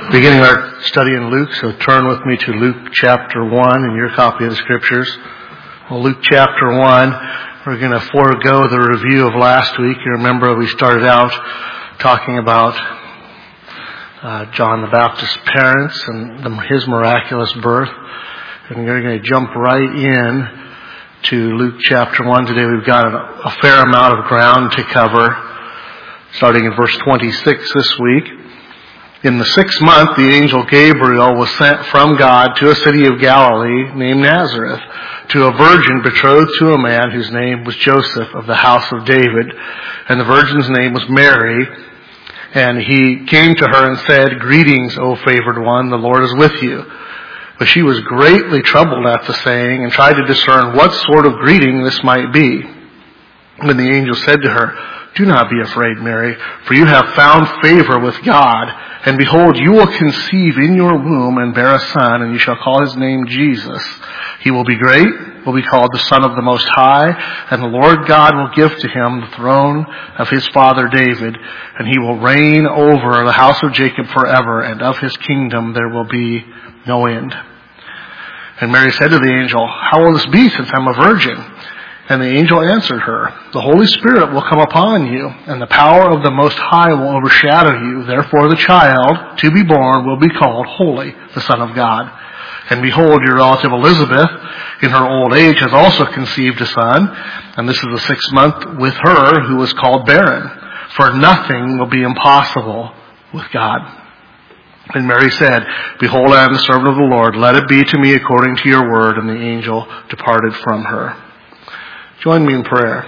Beginning our study in Luke, so turn with me to Luke chapter 1 in your copy of the Scriptures. Well, Luke chapter 1, we're going to forego the review of last week. You remember we started out talking about John the Baptist's parents and his miraculous birth. And we're going to jump right in to Luke chapter 1. Today we've got a fair amount of ground to cover, starting in verse 26 this week. In the 6th month, the angel Gabriel was sent from God to a city of Galilee named Nazareth, to a virgin betrothed to a man whose name was Joseph of the house of David, and the virgin's name was Mary. And he came to her and said, "Greetings, O favored one, the Lord is with you." But she was greatly troubled at the saying and tried to discern what sort of greeting this might be. When the angel said to her, "Do not be afraid, Mary, for you have found favor with God. And behold, you will conceive in your womb and bear a son, and you shall call his name Jesus. He will be great, will be called the Son of the Most High, and the Lord God will give to him the throne of his father David, and he will reign over the house of Jacob forever, and of his kingdom there will be no end." And Mary said to the angel, "How will this be, since I'm a virgin?" And the angel answered her, "The Holy Spirit will come upon you, and the power of the Most High will overshadow you. Therefore the child to be born will be called Holy, the Son of God. And behold, your relative Elizabeth, in her old age, has also conceived a son, and this is the 6th month with her who was called barren. For nothing will be impossible with God." And Mary said, "Behold, I am the servant of the Lord. Let it be to me according to your word." And the angel departed from her. Join me in prayer.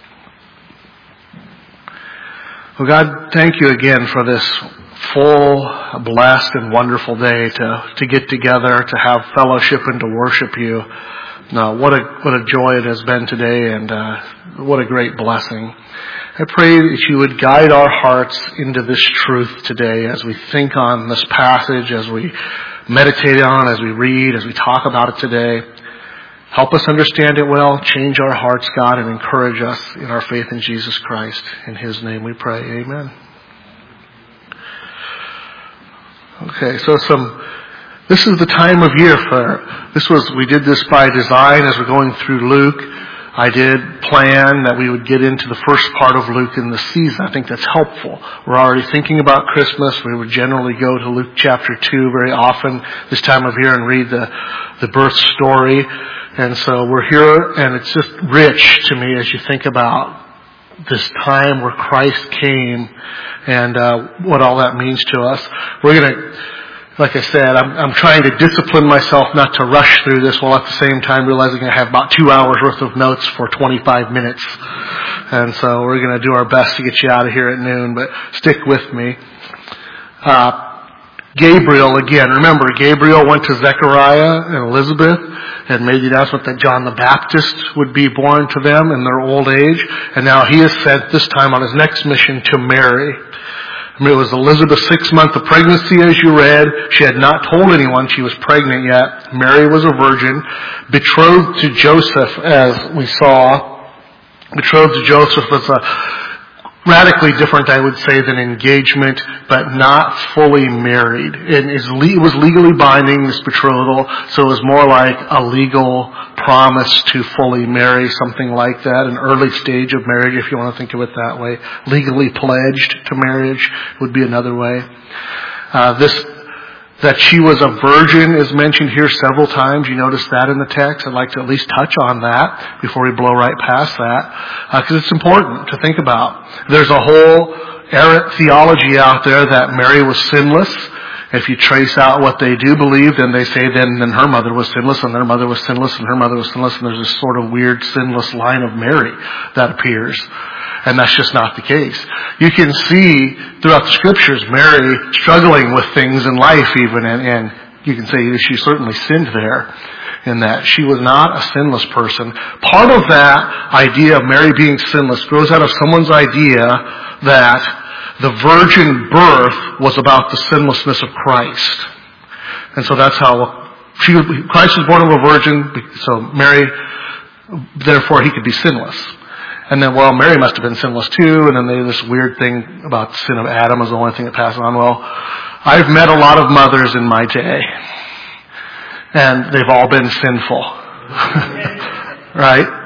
Well, God, thank you again for this full, blessed, and wonderful day to get together, to have fellowship, and to worship you. What a joy it has been today, and what a great blessing. I pray that you would guide our hearts into this truth today as we think on this passage, as we meditate on, as we read, as we talk about it today. Help us understand it well, change our hearts, God, and encourage us in our faith in Jesus Christ. In his name we pray, amen. Okay, so this is the time of year we did this by design as we're going through Luke. I did plan that we would get into the first part of Luke in the season. I think that's helpful. We're already thinking about Christmas. We would generally go to Luke chapter 2 very often this time of year and read the birth story. And so we're here, and it's just rich to me as you think about this time where Christ came and what all that means to us. We're going to, like I said, I'm trying to discipline myself not to rush through this while at the same time realizing I have about 2 hours worth of notes for 25 minutes. And so we're going to do our best to get you out of here at noon, but stick with me. Gabriel, again, remember, Gabriel went to Zechariah and Elizabeth and made the announcement that John the Baptist would be born to them in their old age. And now he is sent this time on his next mission to Mary. It was Elizabeth's 6th month of pregnancy, as you read. She had not told anyone she was pregnant yet. Mary was a virgin, betrothed to Joseph, as we saw. Betrothed to Joseph was radically different, I would say, than engagement, but not fully married. It was legally binding, this betrothal, so it was more like a legal promise to fully marry, something like that, an early stage of marriage, if you want to think of it that way. Legally pledged to marriage would be another way. That she was a virgin is mentioned here several times. You notice that in the text. I'd like to at least touch on that before we blow right past that, because it's important to think about. There's a whole errant theology out there that Mary was sinless. If you trace out what they do believe, then they say then her mother was sinless, and their mother was sinless, and her mother was sinless, and there's this sort of weird sinless line of Mary that appears. And that's just not the case. You can see throughout the Scriptures Mary struggling with things in life even, and you can say she certainly sinned there in that she was not a sinless person. Part of that idea of Mary being sinless grows out of someone's idea that the virgin birth was about the sinlessness of Christ. And so that's how Christ was born of a virgin, so Mary, therefore he could be sinless. And then, well, Mary must have been sinless too, and then there's this weird thing about the sin of Adam is the only thing that passes on. Well, I've met a lot of mothers in my day, and they've all been sinful. Right?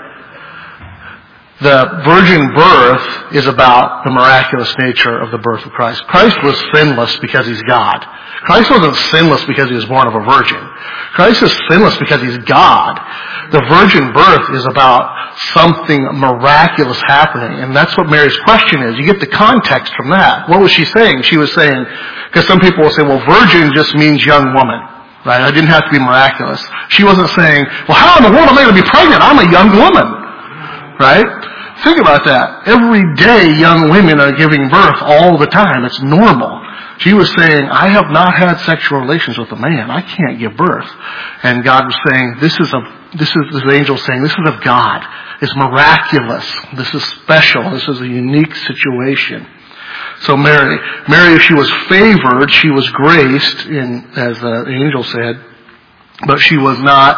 The virgin birth is about the miraculous nature of the birth of Christ. Christ was sinless because he's God. Christ wasn't sinless because he was born of a virgin. Christ is sinless because he's God. The virgin birth is about something miraculous happening, and that's what Mary's question is. You get the context from that. What was she saying? She was saying, because some people will say, well, virgin just means young woman. Right? I didn't have to be miraculous. She wasn't saying, well, how in the world am I going to be pregnant? I'm a young woman. Right? Think about that. Every day young women are giving birth all the time. It's normal. She was saying, I have not had sexual relations with a man. I can't give birth. And God was saying, this is the angel saying, this is of God. It's miraculous. This is special. This is a unique situation. So Mary, if she was favored, she was graced, as the angel said, but she was not,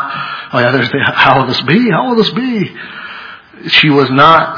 how will this be? How will this be? She was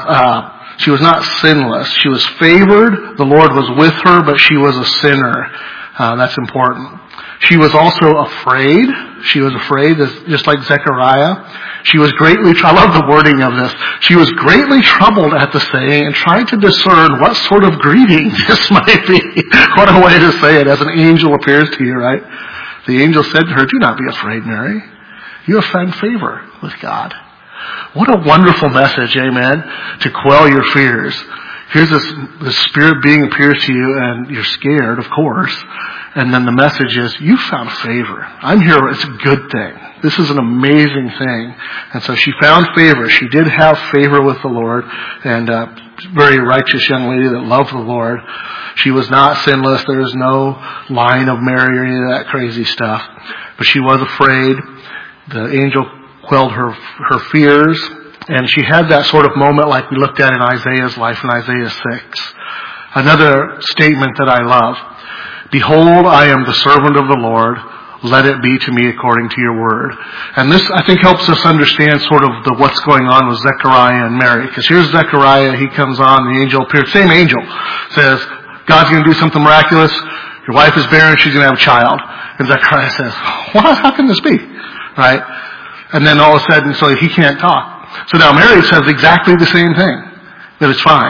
not sinless. She was favored. The Lord was with her, but she was a sinner. That's important. She was also afraid. She was afraid, just like Zechariah. She was I love the wording of this. She was greatly troubled at the saying and trying to discern what sort of greeting this might be. What a way to say it, as an angel appears to you, right? The angel said to her, do not be afraid, Mary. You have found favor with God. What a wonderful message, amen, to quell your fears. Here's this spirit being appears to you, and you're scared, of course. And then the message is, you found favor. I'm here. It's a good thing. This is an amazing thing. And so she found favor. She did have favor with the Lord, and very righteous young lady that loved the Lord. She was not sinless. There was no line of Mary or any of that crazy stuff. But she was afraid. The angel quelled her fears, and she had that sort of moment like we looked at in Isaiah's life in Isaiah 6. Another statement that I love. Behold, I am the servant of the Lord. Let it be to me according to your word. And this, I think, helps us understand sort of what's going on with Zechariah and Mary. Because here's Zechariah, he comes on, the angel appears, same angel, says, God's going to do something miraculous. Your wife is barren, she's going to have a child. And Zechariah says, what? How can this be? Right? And then all of a sudden, so he can't talk. So now Mary says exactly the same thing, that it's fine.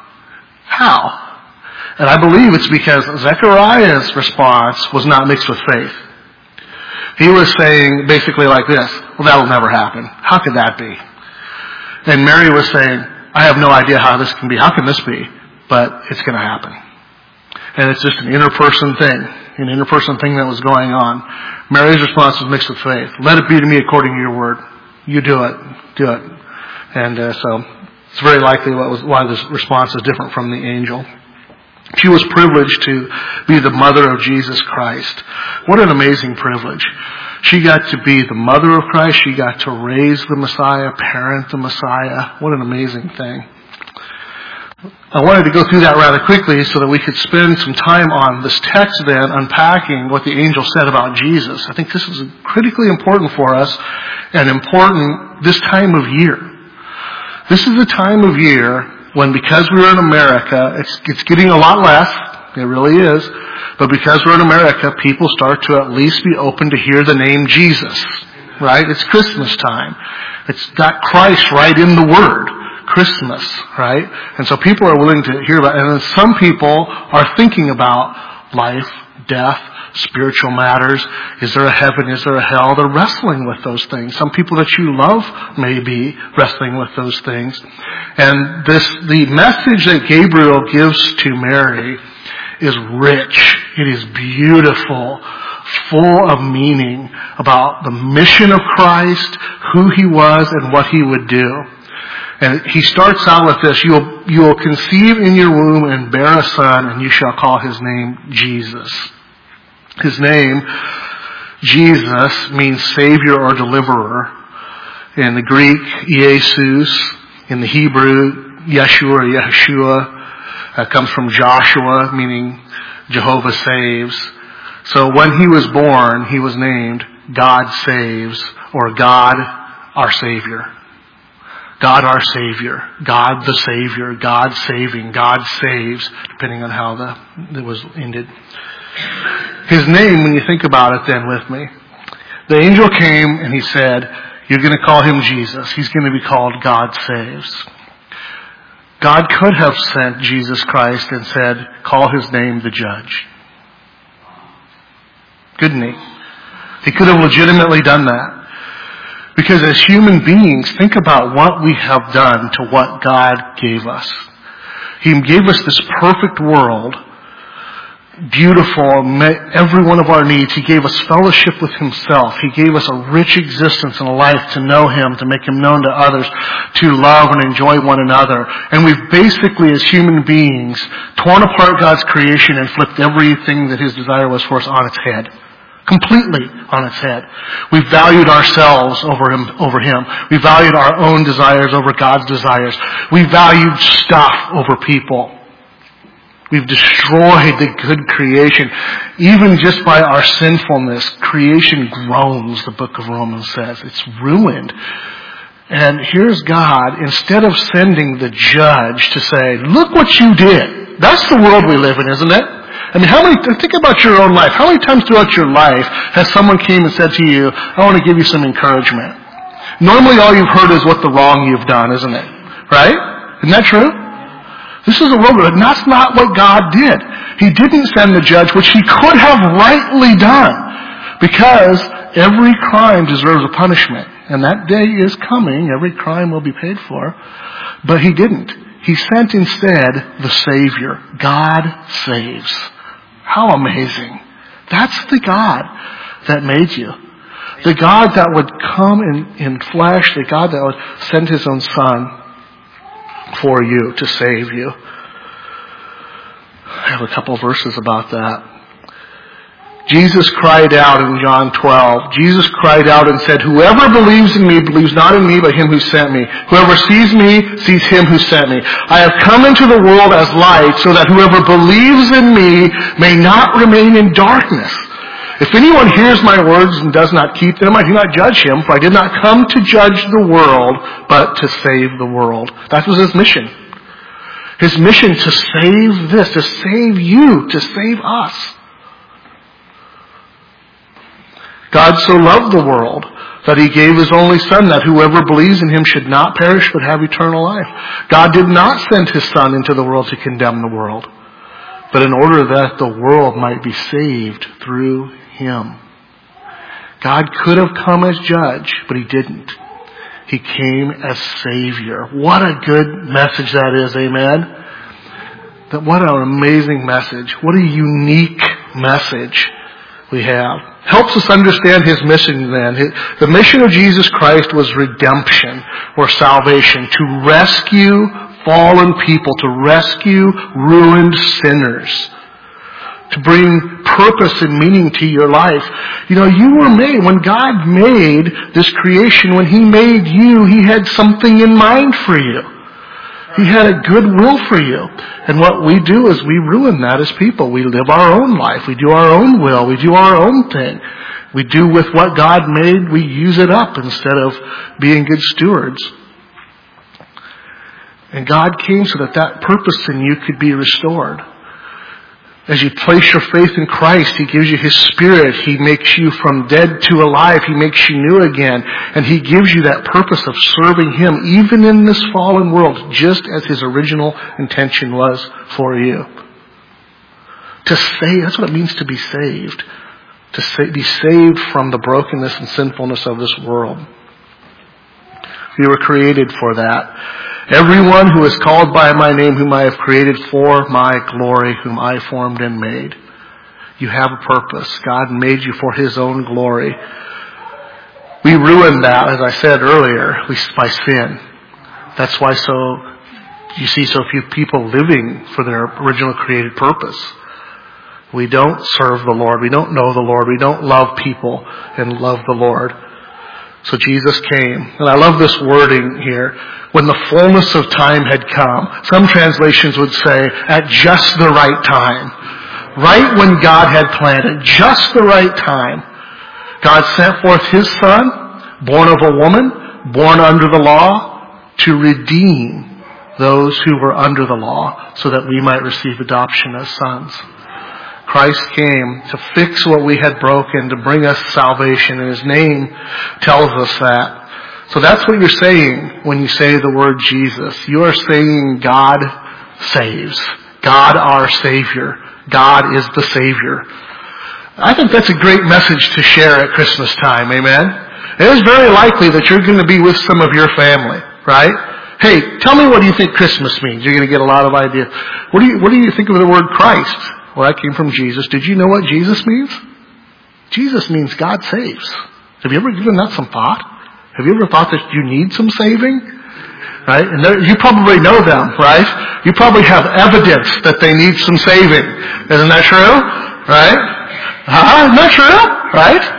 How? And I believe it's because Zechariah's response was not mixed with faith. He was saying basically like this, well, that'll never happen. How could that be? And Mary was saying, I have no idea how this can be. How can this be? But it's going to happen. And it's just an interperson thing that was going on. Mary's response was mixed with faith. Let it be to me according to your word. You do it. Do it. And so it's very likely why this response is different from the angel. She was privileged to be the mother of Jesus Christ. What an amazing privilege. She got to be the mother of Christ. She got to raise the Messiah, parent the Messiah. What an amazing thing. I wanted to go through that rather quickly so that we could spend some time on this text then, unpacking what the angel said about Jesus. I think this is critically important for us and important this time of year. This is the time of year when, because we're in America, it's getting a lot less. It really is. But because we're in America, people start to at least be open to hear the name Jesus. Right? It's Christmas time. It's got Christ right in the Word. Christmas, right? And so people are willing to hear about it. And then some people are thinking about life, death, spiritual matters. Is there a heaven? Is there a hell? They're wrestling with those things. Some people that you love may be wrestling with those things. And the message that Gabriel gives to Mary is rich. It is beautiful, full of meaning about the mission of Christ, who he was, and what he would do. And he starts out with this, you will conceive in your womb and bear a son, and you shall call his name Jesus. His name, Jesus, means Savior or Deliverer. In the Greek, Jesus. In the Hebrew, Yeshua or Yeshua comes from Joshua, meaning Jehovah saves. So when he was born, he was named God Saves, or God our Savior. God our Savior, God the Savior, God saving, God saves, depending on how it was ended. His name, when you think about it then with me, the angel came and he said, you're going to call him Jesus. He's going to be called God Saves. God could have sent Jesus Christ and said, call his name the Judge. Couldn't he? He could have legitimately done that. Because as human beings, think about what we have done to what God gave us. He gave us this perfect world, beautiful, met every one of our needs. He gave us fellowship with himself. He gave us a rich existence and a life to know him, to make him known to others, to love and enjoy one another. And we've basically, as human beings, torn apart God's creation and flipped everything that his desire was for us on its head. Completely on its head. We valued ourselves over him. We valued our own desires over God's desires. We valued stuff over people. We've destroyed the good creation. Even just by our sinfulness, creation groans, the book of Romans says. It's ruined. And here's God, instead of sending the Judge to say, look what you did. That's the world we live in, isn't it? I mean, think about your own life. How many times throughout your life has someone came and said to you, I want to give you some encouragement? Normally all you've heard is what the wrong you've done, isn't it? Right? Isn't that true? This is a world, and that's not what God did. He didn't send the Judge, which he could have rightly done, because every crime deserves a punishment. And that day is coming. Every crime will be paid for. But he didn't. He sent instead the Savior. God saves. How amazing. That's the God that made you. The God that would come in flesh, the God that would send his own Son for you to save you. I have a couple verses about that. Jesus cried out in John 12. Jesus cried out and said, whoever believes in me believes not in me but him who sent me. Whoever sees me sees him who sent me. I have come into the world as light so that whoever believes in me may not remain in darkness. If anyone hears my words and does not keep them, I do not judge him, for I did not come to judge the world, but to save the world. That was his mission. His mission to save this, to save you, to save us. God so loved the world that he gave his only Son, that whoever believes in him should not perish but have eternal life. God did not send his Son into the world to condemn the world, but in order that the world might be saved through him. God could have come as Judge, but he didn't. He came as Savior. What a good message that is, amen? What an amazing message. What a unique message we have. Helps us understand his mission then. The mission of Jesus Christ was redemption or salvation, to rescue fallen people, to rescue ruined sinners, to bring purpose and meaning to your life. You know, you were made, when God made this creation, when he made you, he had something in mind for you. He had a good will for you. And what we do is we ruin that as people. We live our own life. We do our own will. We do our own thing. We do with what God made, we use it up instead of being good stewards. And God came so that that purpose in you could be restored. As you place your faith in Christ, he gives you his Spirit. He makes you from dead to alive. He makes you new again. And he gives you that purpose of serving him, even in this fallen world, just as his original intention was for you. To save, that's what it means to be saved. To be saved from the brokenness and sinfulness of this world. We were created for that. Everyone who is called by my name, whom I have created for my glory, whom I formed and made. You have a purpose. God made you for his own glory. We ruin that, as I said earlier, by sin. That's why you see so few people living for their original created purpose. We don't serve the Lord. We don't know the Lord. We don't love people and love the Lord. So Jesus came. And I love this wording here. When the fullness of time had come. Some translations would say, at just the right time. Right when God had planned it. Just the right time. God sent forth his Son, born of a woman, born under the law, to redeem those who were under the law, so that we might receive adoption as sons. Christ came to fix what we had broken, to bring us salvation, and His name tells us that. So that's what you're saying when you say the word Jesus. You are saying God saves. God our Savior. God is the Savior. I think that's a great message to share at Christmas time, amen? It is very likely that you're going to be with some of your family, right? Hey, tell me what do you think Christmas means? You're going to get a lot of ideas. What do you think of the word Christ? Well, that came from Jesus. Did you know what Jesus means? Jesus means God saves. Have you ever given that some thought? Have you ever thought that you need some saving? Right? And you probably know them, right? You probably have evidence that they need some saving. Isn't that true? Right? Isn't that true? Right?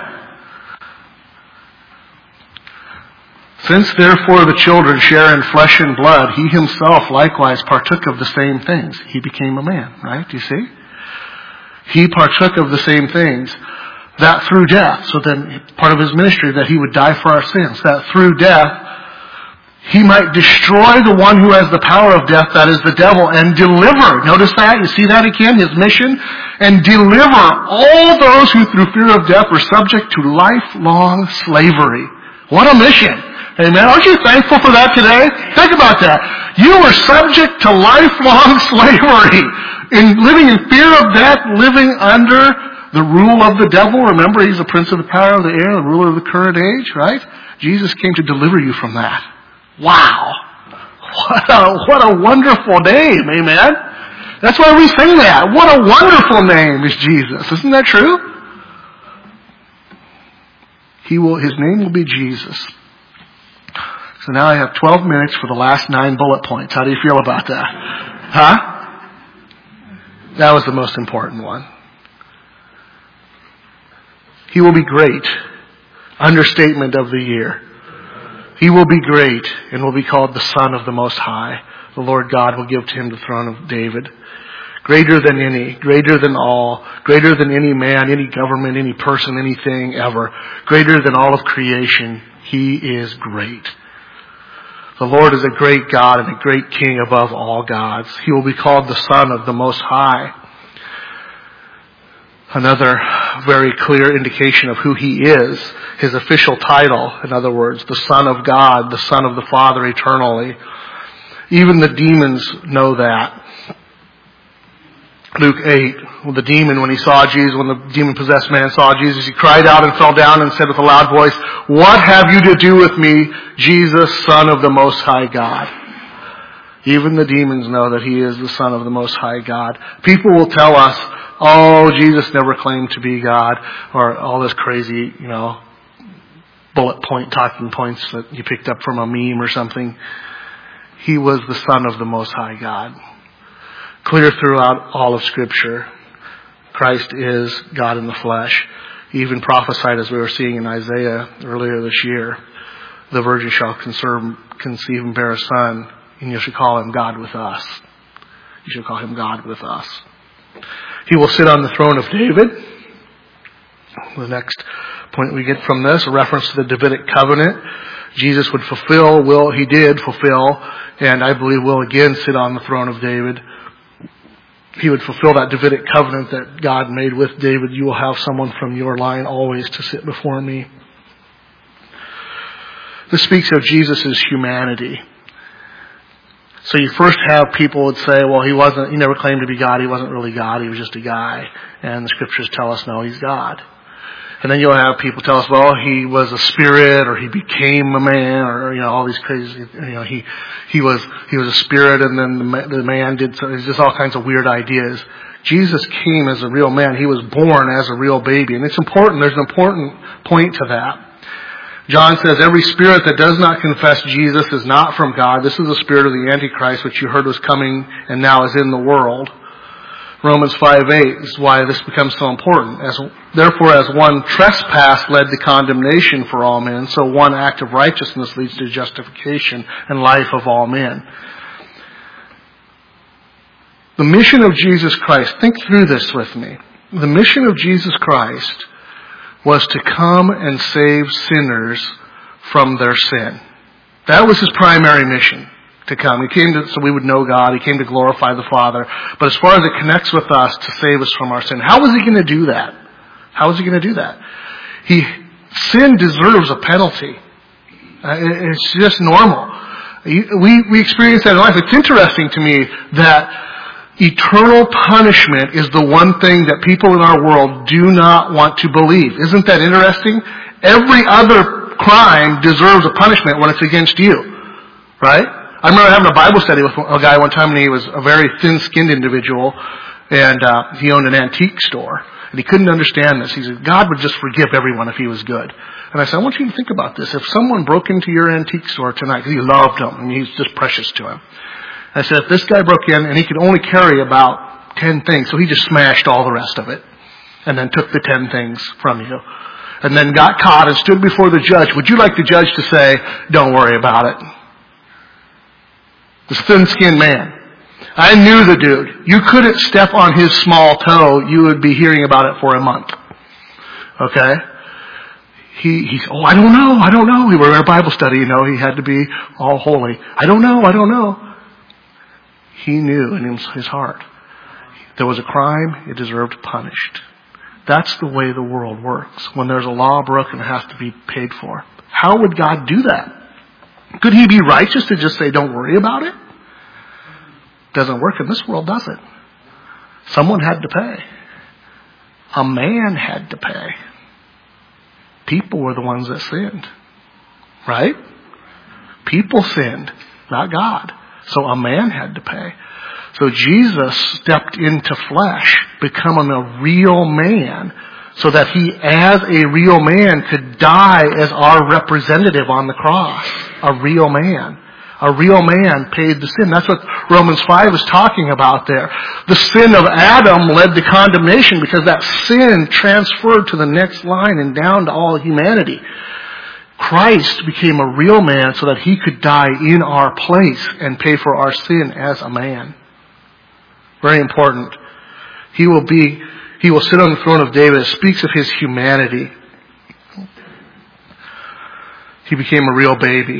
Since therefore the children share in flesh and blood, He Himself likewise partook of the same things. He became a man, right? Do you see? He partook of the same things, that through death, so then part of His ministry, that He would die for our sins, that through death, He might destroy the one who has the power of death, that is the devil, and deliver. Notice that? You see that again? His mission? And deliver all those who through fear of death were subject to lifelong slavery. What a mission! Amen. Aren't you thankful for that today? Think about that. You were subject to lifelong slavery, in living in fear of death, living under the rule of the devil. Remember, he's the prince of the power of the air, the ruler of the current age, right? Jesus came to deliver you from that. Wow. What a wonderful name, amen? That's why we sing that. What a wonderful name is Jesus. Isn't that true? His name will be Jesus. So now I have 12 minutes for the last 9 bullet points. How do you feel about that? Huh? That was the most important one. He will be great. Understatement of the year. He will be great and will be called the Son of the Most High. The Lord God will give to Him the throne of David. Greater than any, greater than all, greater than any man, any government, any person, anything ever. Greater than all of creation. He is great. The Lord is a great God and a great King above all gods. He will be called the Son of the Most High. Another very clear indication of who He is, His official title, in other words, the Son of God, the Son of the Father eternally. Even the demons know that. Luke 8, when the demon-possessed man saw Jesus, he cried out and fell down and said with a loud voice, "What have you to do with me, Jesus, Son of the Most High God?" Even the demons know that He is the Son of the Most High God. People will tell us, "Oh, Jesus never claimed to be God," or all this crazy, bullet point talking points that you picked up from a meme or something. He was the Son of the Most High God. Clear throughout all of Scripture, Christ is God in the flesh. He even prophesied, as we were seeing in Isaiah earlier this year, the virgin shall conceive and bear a son, and you shall call Him God with us. You shall call Him God with us. He will sit on the throne of David. The next point we get from this, a reference to the Davidic covenant. Jesus would He did fulfill, and I believe will again sit on the throne of David. He would fulfill that Davidic covenant that God made with David. You will have someone from your line always to sit before me. This speaks of Jesus' humanity. So you first have people would say, well, He never claimed to be God. He wasn't really God. He was just a guy. And the Scriptures tell us, no, He's God. And then you'll have people tell us, well, He was a spirit, or He became a man, or, all these crazy, He was a spirit, and then the man did, so there's just all kinds of weird ideas. Jesus came as a real man. He was born as a real baby. And it's important. There's an important point to that. John says, every spirit that does not confess Jesus is not from God. This is the spirit of the Antichrist, which you heard was coming and now is in the world. Romans 5:8 is why this becomes so important. Therefore, as one trespass led to condemnation for all men, so one act of righteousness leads to justification and life of all men. The mission of Jesus Christ, think through this with me. The mission of Jesus Christ was to come and save sinners from their sin. That was His primary mission. to come. He came so we would know God. He came to glorify the Father. But as far as it connects with us to save us from our sin, how is he going to do that? How is he going to do that? Sin deserves a penalty. It's just normal. We experience that in life. It's interesting to me that eternal punishment is the one thing that people in our world do not want to believe. Isn't that interesting? Every other crime deserves a punishment when it's against you. Right? I remember having a Bible study with a guy one time, and he was a very thin-skinned individual, and he owned an antique store. And he couldn't understand this. He said, God would just forgive everyone if he was good. And I said, I want you to think about this. If someone broke into your antique store tonight, because he loved them, and he's just precious to him. I said, if this guy broke in, and he could only carry about 10 things, so he just smashed all the rest of it, and then took the 10 things from you, and then got caught and stood before the judge, would you like the judge to say, don't worry about it? This thin-skinned man. I knew the dude. You couldn't step on his small toe. You would be hearing about it for a month. Okay? He said, I don't know. We were in a Bible study, he had to be all holy. I don't know. He knew in his heart. There was a crime, it deserved punished. That's the way the world works. When there's a law broken, it has to be paid for. How would God do that? Could he be righteous to just say, don't worry about it? Doesn't work in this world, does it? Someone had to pay. A man had to pay. People were the ones that sinned. Right? People sinned, not God. So a man had to pay. So Jesus stepped into flesh, becoming a real man, so that he, as a real man, could die as our representative on the cross. A real man. A real man paid the sin. That's what Romans 5 is talking about there. The sin of Adam led to condemnation because that sin transferred to the next line and down to all humanity. Christ became a real man so that he could die in our place and pay for our sin as a man. Very important. He will sit on the throne of David. It speaks of his humanity. He became a real baby.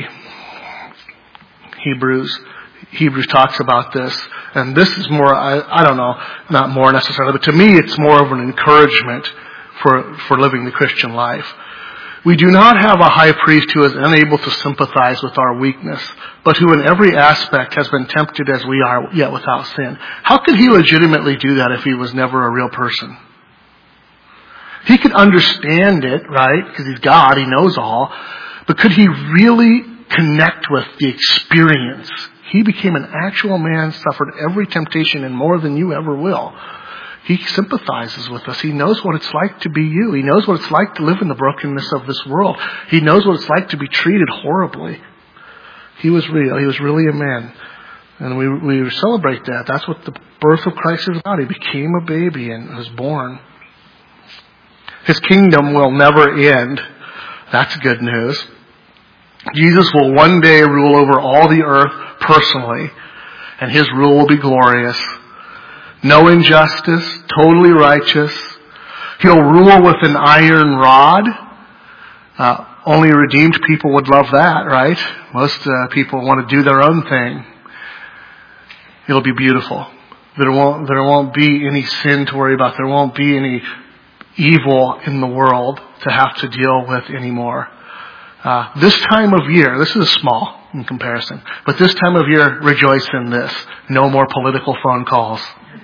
Hebrews talks about this. And this is more, I don't know, not more necessarily, but to me it's more of an encouragement for living the Christian life. We do not have a high priest who is unable to sympathize with our weakness, but who in every aspect has been tempted as we are, yet without sin. How could he legitimately do that if he was never a real person? He could understand it, right? Because he's God, he knows all. But could he really connect with the experience? He became an actual man, suffered every temptation and more than you ever will. He sympathizes with us. He knows what it's like to be you. He knows what it's like to live in the brokenness of this world. He knows what it's like to be treated horribly. He was real. He was really a man. And we celebrate that. That's what the birth of Christ is about. He became a baby and was born. His kingdom will never end. That's good news. Jesus will one day rule over all the earth personally, and his rule will be glorious. No injustice, totally righteous. He'll rule with an iron rod. Only redeemed people would love that, right? Most people want to do their own thing. It'll be beautiful. There won't be any sin to worry about. There won't be any evil in the world to have to deal with anymore. This time of year, this is small in comparison, but this time of year, rejoice in this. No more political phone calls.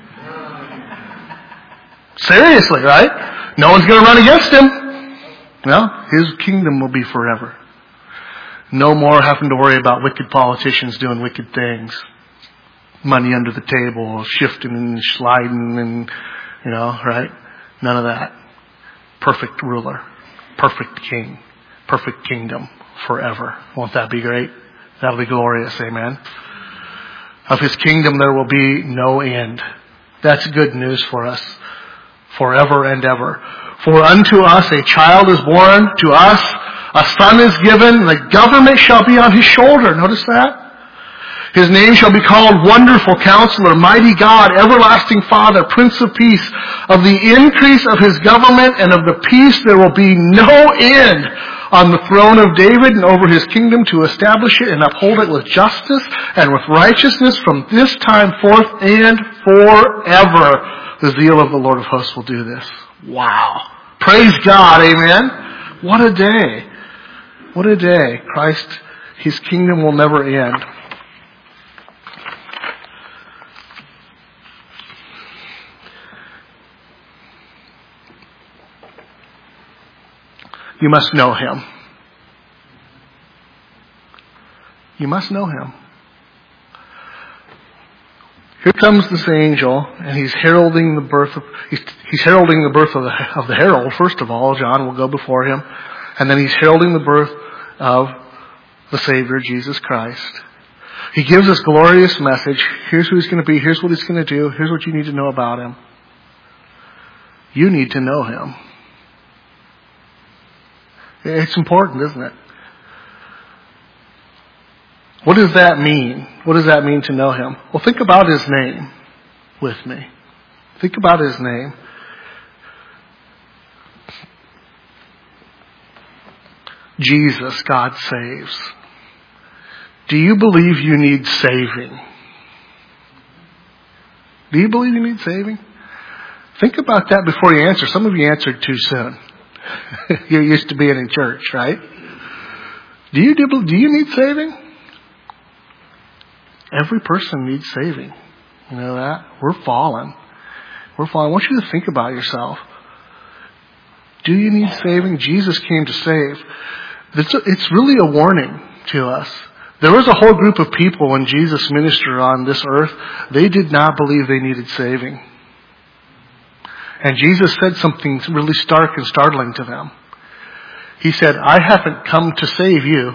Seriously, right? No one's going to run against him. Well, his kingdom will be forever. No more having to worry about wicked politicians doing wicked things. Money under the table, shifting and sliding and, right? None of that. Perfect ruler. Perfect king. Perfect kingdom forever. Won't that be great? That'll be glorious, amen? Of his kingdom there will be no end. That's good news for us. Forever and ever. For unto us a child is born, to us a son is given, the government shall be on his shoulder. Notice that? His name shall be called Wonderful Counselor, Mighty God, Everlasting Father, Prince of Peace. Of the increase of his government and of the peace there will be no end on the throne of David and over his kingdom to establish it and uphold it with justice and with righteousness from this time forth and forever. The zeal of the Lord of hosts will do this. Wow. Praise God. Amen. What a day. What a day. Christ, his kingdom will never end. You must know him. You must know him. Here comes this angel, and he's heralding the birth of the herald. First of all, John will go before him, and then he's heralding the birth of the Savior, Jesus Christ. He gives this glorious message. Here's who he's going to be. Here's what he's going to do. Here's what you need to know about him. You need to know him. It's important, isn't it? What does that mean? What does that mean to know him? Well, think about his name with me. Think about his name. Jesus, God saves. Do you believe you need saving? Do you believe you need saving? Think about that before you answer. Some of you answered too soon. You're used to being in church, right? Do you need saving? Every person needs saving. You know that? We're fallen. I want you to think about yourself. Do you need saving? Jesus came to save. It's really a warning to us. There was a whole group of people when Jesus ministered on this earth. They did not believe they needed saving. And Jesus said something really stark and startling to them. He said, I haven't come to save you.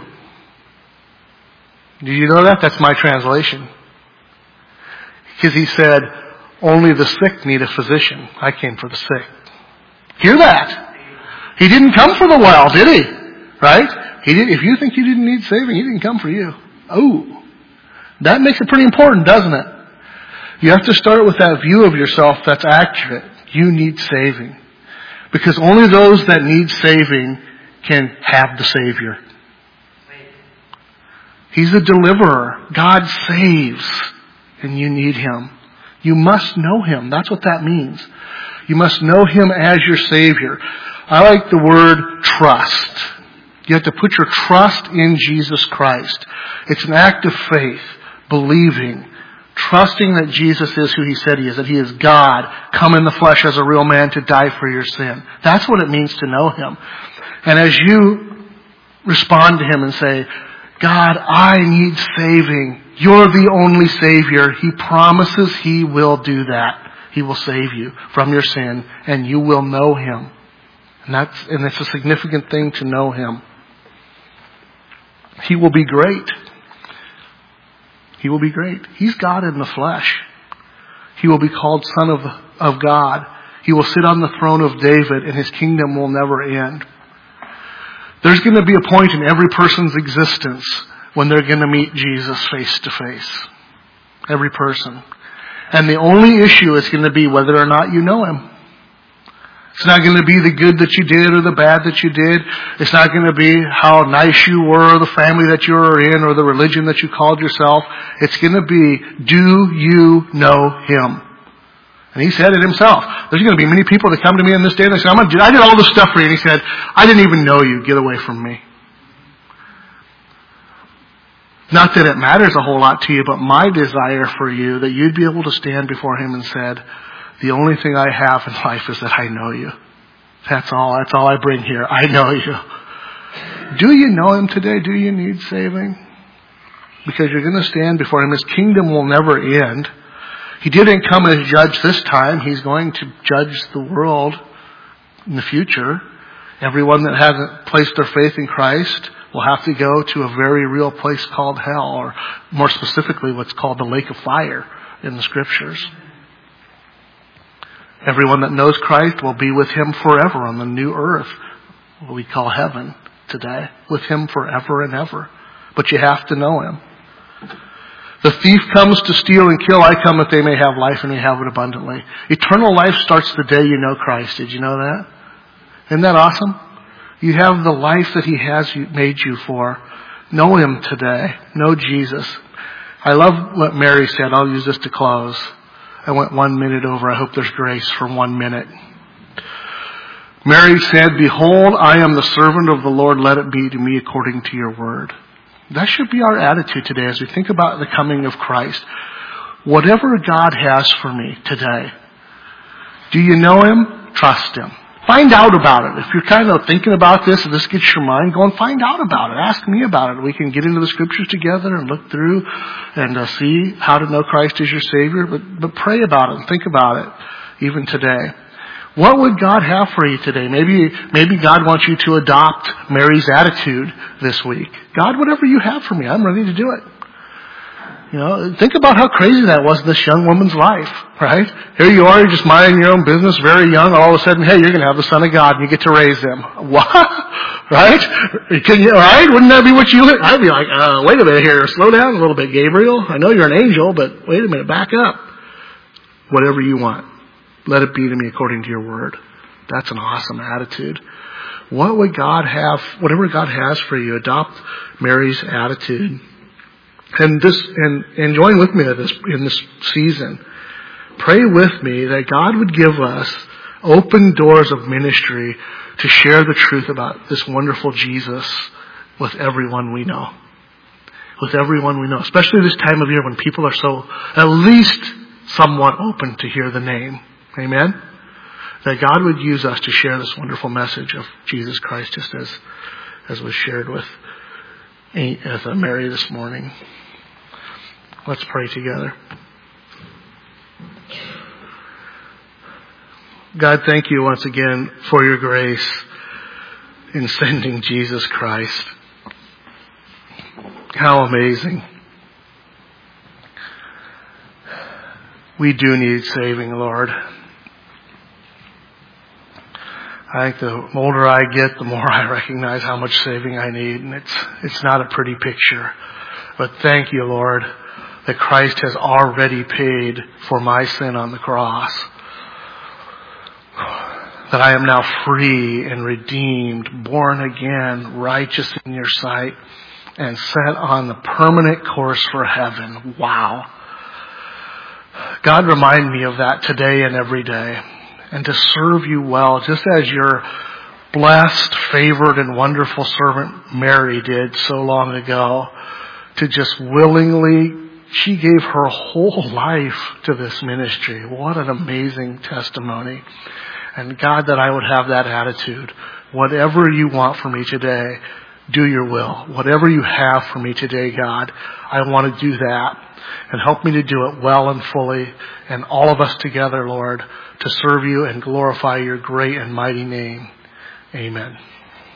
Do you know that? That's my translation. Because he said, only the sick need a physician. I came for the sick. Hear that? He didn't come for the well, did he? Right? He did. If you think you didn't need saving, he didn't come for you. Oh, that makes it pretty important, doesn't it? You have to start with that view of yourself that's accurate. You need saving. Because only those that need saving can have the Savior. He's a deliverer. God saves. And you need him. You must know him. That's what that means. You must know him as your Savior. I like the word trust. You have to put your trust in Jesus Christ. It's an act of faith, believing, trusting that Jesus is who he said he is, that he is God, come in the flesh as a real man to die for your sin. That's what it means to know him. And as you respond to him and say, God, I need saving. You're the only Savior. He promises he will do that. He will save you from your sin, and you will know him. And it's a significant thing to know him. He will be great. He will be great. He's God in the flesh. He will be called Son of God. He will sit on the throne of David, and his kingdom will never end. There's going to be a point in every person's existence when they're going to meet Jesus face to face. Every person. And the only issue is going to be whether or not you know him. It's not going to be the good that you did or the bad that you did. It's not going to be how nice you were, or the family that you were in, or the religion that you called yourself. It's going to be, do you know him? And he said it himself. There's going to be many people that come to me in this day and they say, I did all this stuff for you. And he said, I didn't even know you. Get away from me. Not that it matters a whole lot to you, but my desire for you, that you'd be able to stand before him and said, the only thing I have in life is that I know you. That's all I bring here. I know you. Do you know him today? Do you need saving? Because you're going to stand before him. His kingdom will never end. He didn't come as judge this time. He's going to judge the world in the future. Everyone that hasn't placed their faith in Christ will have to go to a very real place called hell, or more specifically what's called the lake of fire in the scriptures. Everyone that knows Christ will be with him forever on the new earth, what we call heaven today, with him forever and ever. But you have to know him. The thief comes to steal and kill. I come that they may have life and they have it abundantly. Eternal life starts the day you know Christ. Did you know that? Isn't that awesome? You have the life that He has made you for. Know Him today. Know Jesus. I love what Mary said. I'll use this to close. I went 1 minute over. I hope there's grace for 1 minute. Mary said, "Behold, I am the servant of the Lord. Let it be to me according to your word." That should be our attitude today as we think about the coming of Christ. Whatever God has for me today, do you know Him? Trust Him. Find out about it. If you're kind of thinking about this and this gets your mind going, find out about it. Ask me about it. We can get into the scriptures together and look through and see how to know Christ as your Savior. But pray about it and think about it even today. What would God have for you today? Maybe God wants you to adopt Mary's attitude this week. God, whatever you have for me, I'm ready to do it. Think about how crazy that was in this young woman's life, right? Here you are, you're just minding your own business, very young. All of a sudden, hey, you're going to have the Son of God and you get to raise Him. What? Right? Right? Wouldn't that be what you would? I'd be like, wait a minute here. Slow down a little bit, Gabriel. I know you're an angel, but wait a minute. Back up. Whatever you want. Let it be to me according to your word. That's an awesome attitude. What would God have, whatever God has for you, adopt Mary's attitude. And join with me in this season. Pray with me that God would give us open doors of ministry to share the truth about this wonderful Jesus with everyone we know. With everyone we know. Especially this time of year when people are so, at least somewhat open to hear the name. Amen? That God would use us to share this wonderful message of Jesus Christ, just as was shared with Mary this morning. Let's pray together. God, thank you once again for your grace in sending Jesus Christ. How amazing. We do need saving, Lord. I think the older I get, the more I recognize how much saving I need. And it's not a pretty picture. But thank you, Lord, that Christ has already paid for my sin on the cross. That I am now free and redeemed, born again, righteous in your sight, and set on the permanent course for heaven. Wow. God, remind me of that today and every day. And to serve you well, just as your blessed, favored, and wonderful servant Mary did so long ago. To just willingly, she gave her whole life to this ministry. What an amazing testimony. And God, that I would have that attitude. Whatever you want for me today, do your will. Whatever you have for me today, God, I want to do that. And help me to do it well and fully. And all of us together, Lord, to serve you and glorify your great and mighty name. Amen.